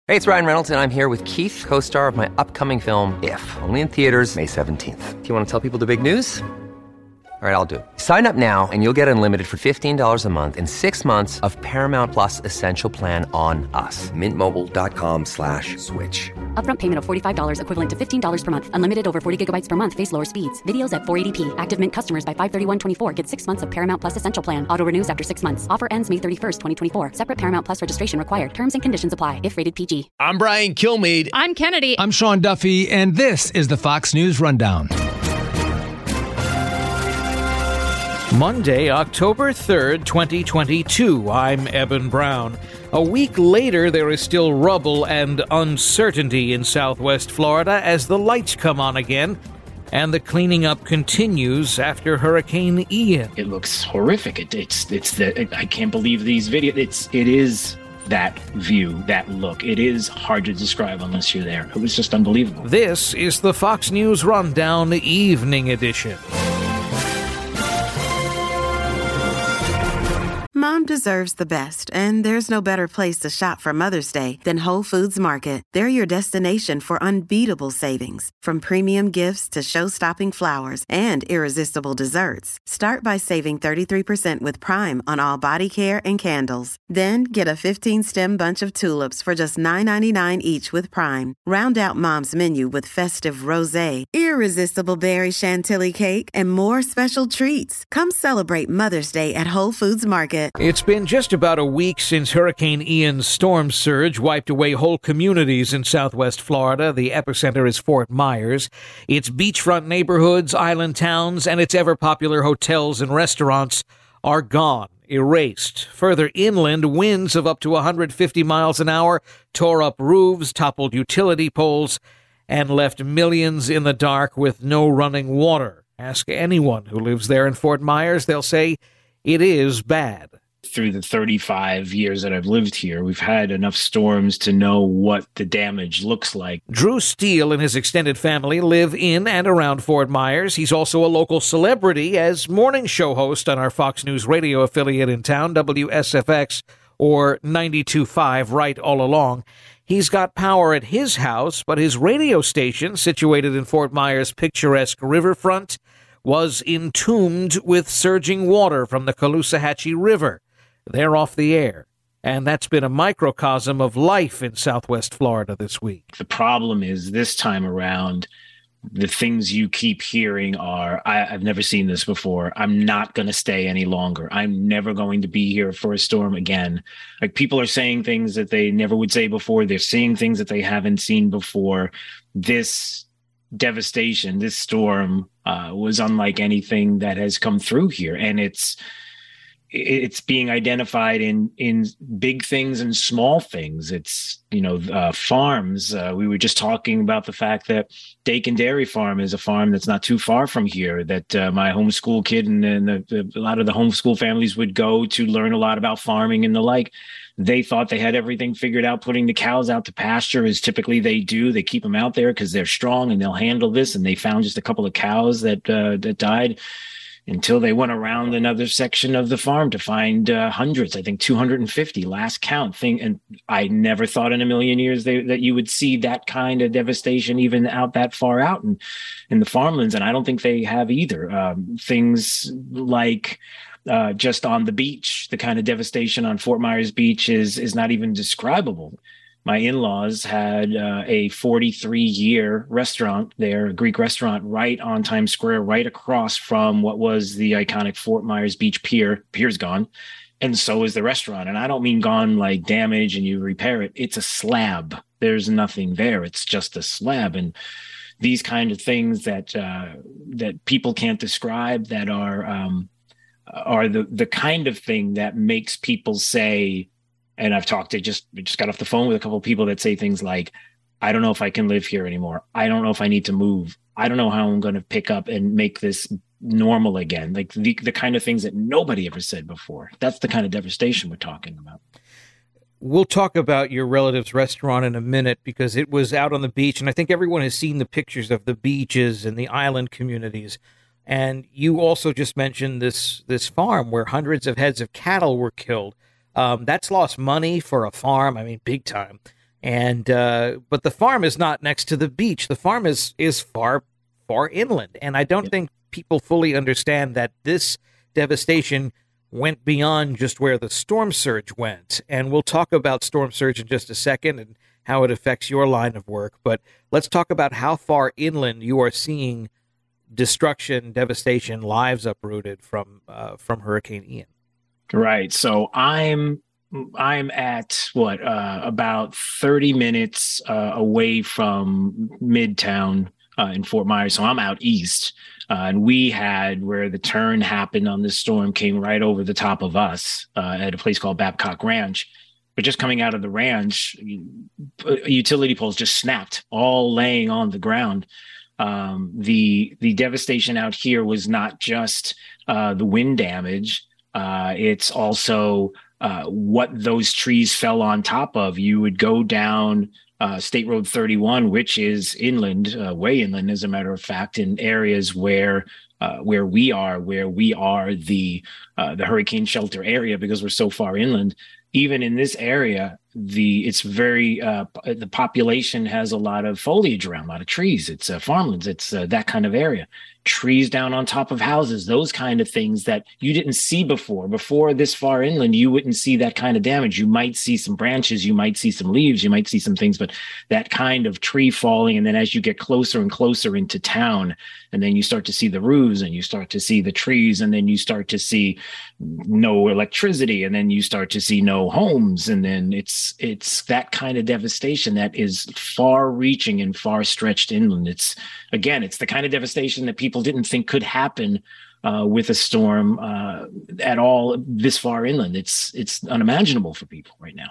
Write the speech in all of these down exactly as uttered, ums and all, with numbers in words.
Hey, it's Ryan Reynolds, and I'm here with Keith, co-star of my upcoming film, If, only in theaters May seventeenth. Do you want to tell people the big news? All right, I'll do it. Sign up now and you'll get unlimited for fifteen dollars a month and six months of Paramount Plus Essential Plan on us. Mint Mobile dot com slash switch. Upfront payment of forty-five dollars equivalent to fifteen dollars per month. Unlimited over forty gigabytes per month. Face lower speeds. Videos at four eighty p. Active Mint customers by five thirty-one twenty-four get six months of Paramount Plus Essential Plan. Auto renews after six months. Offer ends May thirty-first, twenty twenty-four. Separate Paramount Plus registration required. Terms and conditions apply if rated P G. I'm Brian Kilmeade. I'm Kennedy. I'm Sean Duffy, and this is the Fox News Rundown. Monday, October third, twenty twenty-two. I'm Eben Brown. A week later, there is still rubble and uncertainty in southwest Florida as the lights come on again, and the cleaning up continues after Hurricane Ian. It looks horrific. It, it's it's the it, I can't believe these videos. It's it is that view, that look. It is hard to describe unless you're there. It was just unbelievable. This is the Fox News Rundown Evening Edition. Mom deserves the best, and there's no better place to shop for Mother's Day than Whole Foods Market. They're your destination for unbeatable savings, from premium gifts to show-stopping flowers and irresistible desserts. Start by saving thirty-three percent with Prime on all body care and candles. Then get a fifteen-stem bunch of tulips for just nine ninety-nine each with Prime. Round out Mom's menu with festive rosé, irresistible berry chantilly cake, and more special treats. Come celebrate Mother's Day at Whole Foods Market. It's been just about a week since Hurricane Ian's storm surge wiped away whole communities in southwest Florida. The epicenter is Fort Myers. Its beachfront neighborhoods, island towns, and its ever-popular hotels and restaurants are gone, erased. Further inland, winds of up to one hundred fifty miles an hour tore up roofs, toppled utility poles, and left millions in the dark with no running water. Ask anyone who lives there in Fort Myers, they'll say it is bad. Through the thirty-five years that I've lived here, we've had enough storms to know what the damage looks like. Drew Steele and his extended family live in and around Fort Myers. He's also a local celebrity as morning show host on our Fox News radio affiliate in town, W S F X, or ninety-two point five, right all along. He's got power at his house, but his radio station, situated in Fort Myers' picturesque riverfront, was entombed with surging water from the Caloosahatchee River. They're off the air, and that's been a microcosm of life in southwest Florida this week. The problem is this time around, the things you keep hearing are, I, I've never seen this before. I'm not going to stay any longer. I'm never going to be here for a storm again. Like, people are saying things that they never would say before. They're seeing things that they haven't seen before. This devastation, this storm uh, was unlike anything that has come through here. And it's it's being identified in in big things and small things. It's, you know, uh, farms. Uh, we were just talking about the fact that Dakin Dairy Farm is a farm that's not too far from here, that uh, my homeschool kid and, and the, the, a lot of the homeschool families would go to learn a lot about farming and the like. They thought they had everything figured out, putting the cows out to pasture, as typically they do. They keep them out there because they're strong and they'll handle this. And they found just a couple of cows that uh, that died, until they went around another section of the farm to find uh, hundreds, I think two hundred fifty last count thing. And I never thought in a million years they, that you would see that kind of devastation even out that far out in, in the farmlands. And I don't think they have either. Um, things like uh, just on the beach, the kind of devastation on Fort Myers Beach is, is not even describable. My in-laws had uh, a forty-three year restaurant there, a Greek restaurant, right on Times Square, right across from what was the iconic Fort Myers Beach Pier. Pier's gone, and so is the restaurant. And I don't mean gone like damage and you repair it. It's a slab. There's nothing there. It's just a slab. And these kind of things that uh, that people can't describe, that are um, are the the kind of thing that makes people say. And I've talked to just just got off the phone with a couple of people that say things like, I don't know if I can live here anymore. I don't know if I need to move. I don't know how I'm going to pick up and make this normal again. Like the, the kind of things that nobody ever said before. That's the kind of devastation we're talking about. We'll talk about your relative's restaurant in a minute, because it was out on the beach. And I think everyone has seen the pictures of the beaches and the island communities. And you also just mentioned this this farm where hundreds of heads of cattle were killed. Um, that's lost money for a farm. I mean, big time. And uh, but the farm is not next to the beach. The farm is is far, far inland. And I don't yeah. think people fully understand that this devastation went beyond just where the storm surge went. And we'll talk about storm surge in just a second and how it affects your line of work. But let's talk about how far inland you are seeing destruction, devastation, lives uprooted from uh, from Hurricane Ian. Right. So I'm I'm at what uh, about thirty minutes uh, away from Midtown uh, in Fort Myers. So I'm out east, uh, and we had where the turn happened on this storm came right over the top of us uh, at a place called Babcock Ranch. But just coming out of the ranch, utility poles just snapped, all laying on the ground. Um, the the devastation out here was not just uh, the wind damage. Uh, it's also uh, what those trees fell on top of. You would go down uh, State Road thirty-one, which is inland, uh, way inland, as a matter of fact, in areas where uh, where we are, where we are the uh, the hurricane shelter area because we're so far inland. Even in this area, the it's very uh, the population has a lot of foliage around, a lot of trees. It's uh, farmlands. It's uh, that kind of area. Trees down on top of houses, those kind of things that you didn't see before. Before this far inland, you wouldn't see that kind of damage. You might see some branches, you might see some leaves, you might see some things, but that kind of tree falling. And then as you get closer and closer into town, and then you start to see the roofs and you start to see the trees, and then you start to see no electricity, and then you start to see no homes. And then it's it's that kind of devastation that is far reaching and far stretched inland. It's again, it's the kind of devastation that people didn't think could happen uh, with a storm uh, at all this far inland. It's it's unimaginable for people right now.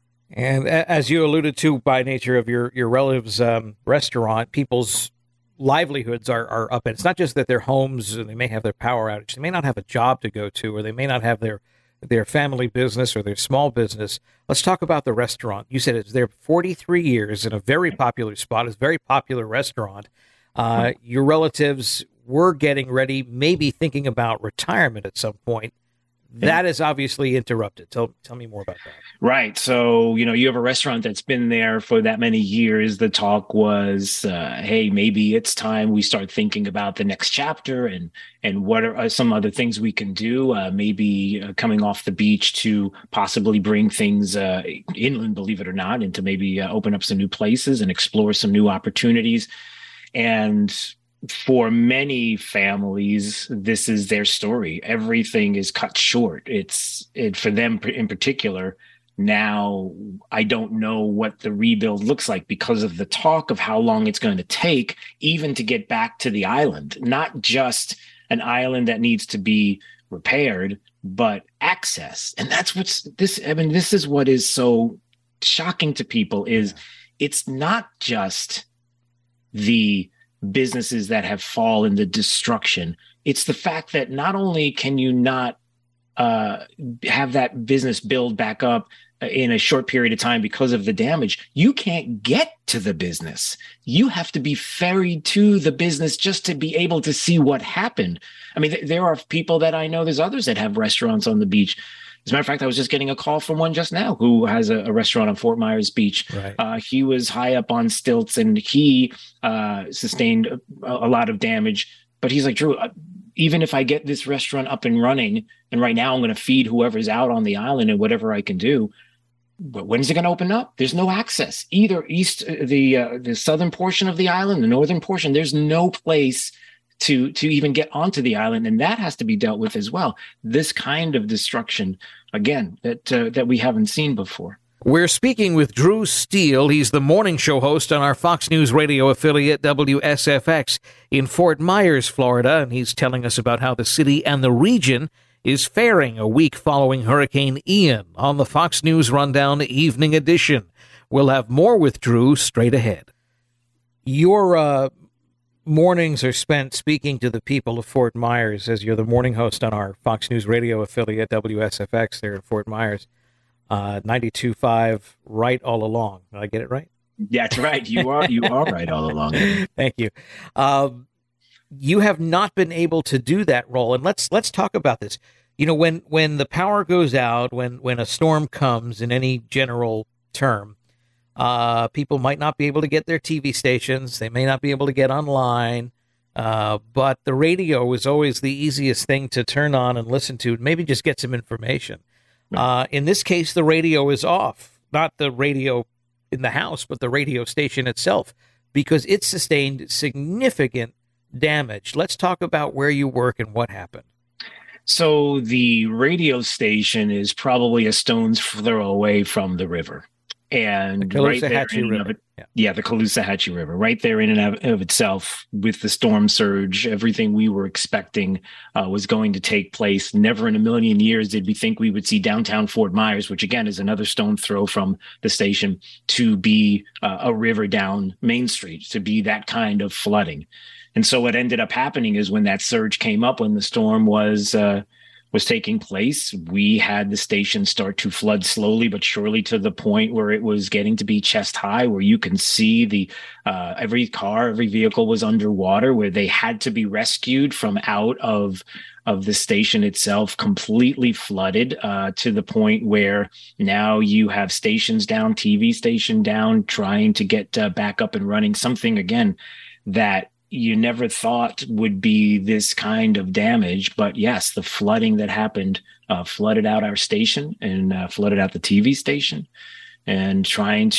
And as you alluded to, by nature of your your relative's um, restaurant, people's livelihoods are, are up. And it's not just that their homes, they may have their power outage, they may not have a job to go to, or they may not have their their family business or their small business. Let's talk about the restaurant. You said it's there forty-three years in a very popular spot. It's a very popular restaurant. Uh, your relatives were getting ready, maybe thinking about retirement at some point. That is obviously interrupted. Tell tell me more about that. Right. So, you know, you have a restaurant that's been there for that many years. The talk was, uh, hey, maybe it's time we start thinking about the next chapter and and what are some other things we can do, uh, maybe uh, coming off the beach to possibly bring things uh, inland, believe it or not, and to maybe uh, open up some new places and explore some new opportunities. And for many families, this is their story. Everything is cut short. It's it for them in particular. Now, I don't know what the rebuild looks like because of the talk of how long it's going to take even to get back to the island. Not just an island that needs to be repaired, but access. And that's what's this. I mean, this is what is so shocking to people is it's not just the businesses that have fallen, the destruction. It's the fact that not only can you not uh, have that business build back up in a short period of time because of the damage, you can't get to the business. You have to be ferried to the business just to be able to see what happened. I mean, th- there are people that I know, there's others that have restaurants on the beach. As a matter of fact, I was just getting a call from one just now who has a, a restaurant on Fort Myers Beach. Right. Uh, he was high up on stilts and he uh, sustained a, a lot of damage. But he's like, Drew, uh, even if I get this restaurant up and running, and right now I'm going to feed whoever's out on the island and whatever I can do, but when's it going to open up? There's no access. Either east, the uh, the southern portion of the island, the northern portion, there's no place to to even get onto the island, and that has to be dealt with as well. This kind of destruction, again, that uh, that we haven't seen before. We're speaking with Drew Steele. He's the morning show host on our Fox News radio affiliate W S F X in Fort Myers, Florida, and he's telling us about how the city and the region is faring a week following Hurricane Ian on the Fox News Rundown Evening Edition. We'll have more with Drew straight ahead. Your uh mornings are spent speaking to the people of Fort Myers, as you're the morning host on our Fox News radio affiliate, W S F X, there in Fort Myers, uh, ninety-two point five, right all along. Did I get it right? That's right. You are you are right all along. Thank you. Um, you have not been able to do that role, and let's let's talk about this. You know, when when the power goes out, when when a storm comes in any general term, Uh, people might not be able to get their T V stations. They may not be able to get online. Uh, but the radio is always the easiest thing to turn on and listen to, maybe just get some information. Uh, in this case, the radio is off, not the radio in the house, but the radio station itself, because it sustained significant damage. Let's talk about where you work and what happened. So the radio station is probably a stone's throw away from the river. And the right there Caloosahatchee in and of River. it, Yeah. yeah, the Caloosahatchee River, right there in and of, of itself, with the storm surge, everything we were expecting uh, was going to take place. Never in a million years did we think we would see downtown Fort Myers, which again is another stone throw from the station, to be uh, a river down Main Street, to be that kind of flooding. And so what ended up happening is when that surge came up, when the storm was uh, was taking place, we had the station start to flood slowly but surely, to the point where it was getting to be chest high, where you can see the uh, every car, every vehicle was underwater, where they had to be rescued from out of of the station itself, completely flooded, uh, to the point where now you have stations down, T V station down, trying to get uh, back up and running. Something, again, that you never thought would be this kind of damage. But yes, the flooding that happened uh, flooded out our station and uh, flooded out the T V station, and trying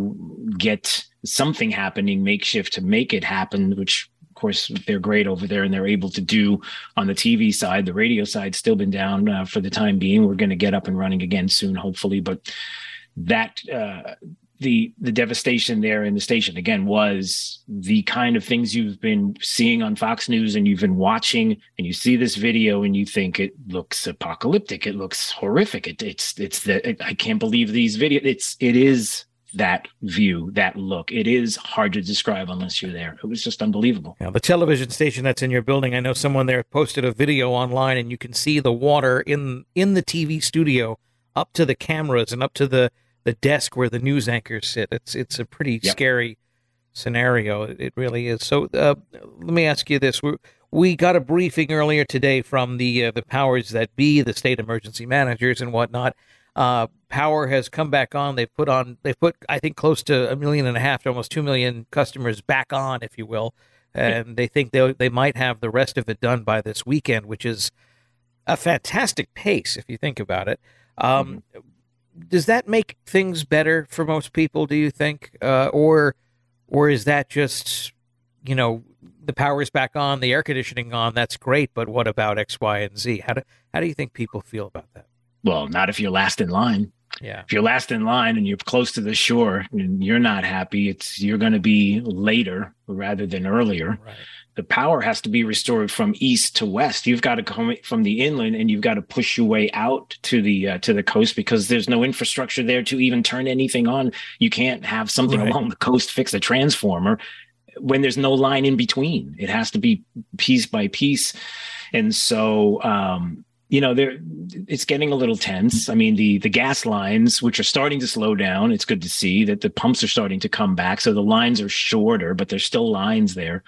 to get something happening makeshift to make it happen, which of course they're great over there and they're able to do on the T V side. The radio side's still been down uh, for the time being. We're going to get up and running again soon, hopefully. But that, uh, the the devastation there in the station, again, was the kind of things you've been seeing on Fox News and you've been watching, and you see this video and you think it looks apocalyptic, it looks horrific, it, it's it's the it, I can't believe these videos. It's it is that view, that look. It is hard to describe unless you're there. It was just unbelievable. Now, the television station that's in your building, I know someone there posted a video online, and you can see the water in in the T V studio up to the cameras and up to the the desk where the news anchors sit. It's it's a pretty Yep. scary scenario. It really is. So uh, let me ask you this: we we got a briefing earlier today from the uh, the powers that be, the state emergency managers and whatnot. Uh, power has come back on. They've put on. They've put I think close to a million and a half to almost two million customers back on, if you will, and yep. they think they they might have the rest of it done by this weekend, which is a fantastic pace if you think about it. Um, mm-hmm. Does that make things better for most people, do you think? Uh, or or is that just, you know, the power's back on, the air conditioning on, that's great, but what about X, Y, and Z? How do, how do you think people feel about that? Well, not if you're last in line. Yeah. If you're last in line and you're close to the shore and you're not happy, it's you're going to be later rather than earlier. Right. The power has to be restored from east to west. You've got to come from the inland and you've got to push your way out to the uh, to the coast, because there's no infrastructure there to even turn anything on. You can't have something Right. along the coast fix a transformer when there's no line in between. It has to be piece by piece. And so, um, you know, there it's getting a little tense. I mean, the the gas lines, which are starting to slow down, it's good to see that the pumps are starting to come back. So the lines are shorter, but there's still lines there.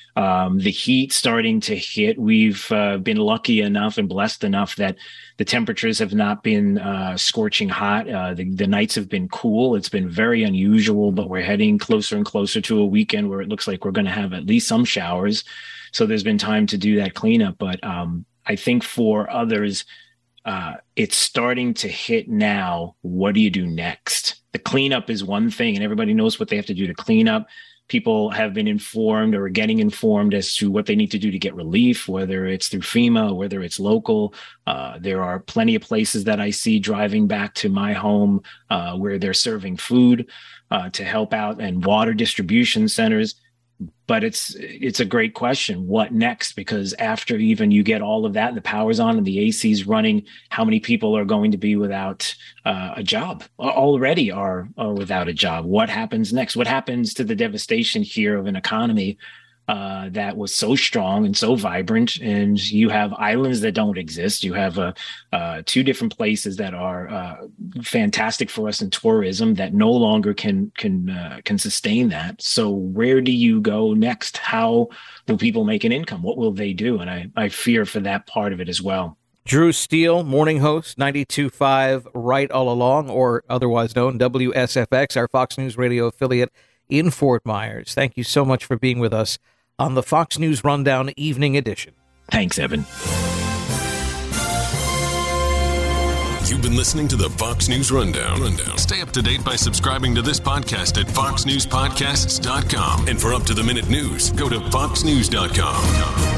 Um, the heat starting to hit. We've uh, been lucky enough and blessed enough that the temperatures have not been uh, scorching hot. Uh, the, the nights have been cool. It's been very unusual, but we're heading closer and closer to a weekend where it looks like we're going to have at least some showers. So there's been time to do that cleanup. But um, I think for others, uh, it's starting to hit now. What do you do next? The cleanup is one thing, and everybody knows what they have to do to clean up. People have been informed or are getting informed as to what they need to do to get relief, whether it's through FEMA, whether it's local. Uh, there are plenty of places that I see driving back to my home uh, where they're serving food uh, to help out, and water distribution centers. But it's it's a great question. What next? Because after even you get all of that and the power's on and the A C's running, how many people are going to be without uh, a job? Already are, are without a job. What happens next? What happens to the devastation here of an economy uh, that was so strong and so vibrant? And you have islands that don't exist. You have uh, uh, two different places that are uh, fantastic for us in tourism that no longer can can uh, can sustain that. So where do you go next? How will people make an income? What will they do? And I, I fear for that part of it as well. Drew Steele, morning host, ninety-two point five Right All Along, or otherwise known W S F X, our Fox News Radio affiliate in Fort Myers. Thank you so much for being with us on the Fox News Rundown Evening Edition. Thanks, Evan. You've been listening to the Fox News Rundown. Rundown. Stay up to date by subscribing to this podcast at fox news podcasts dot com. And for up-to-the-minute news, go to fox news dot com.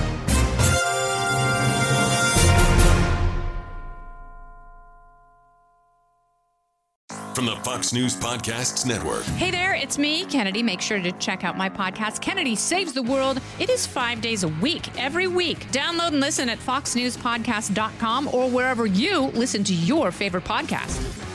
From the Fox News Podcasts Network. Hey there, it's me, Kennedy. Make sure to check out my podcast, Kennedy Saves the World. It is five days a week, every week. Download and listen at fox news podcast dot com or wherever you listen to your favorite podcast.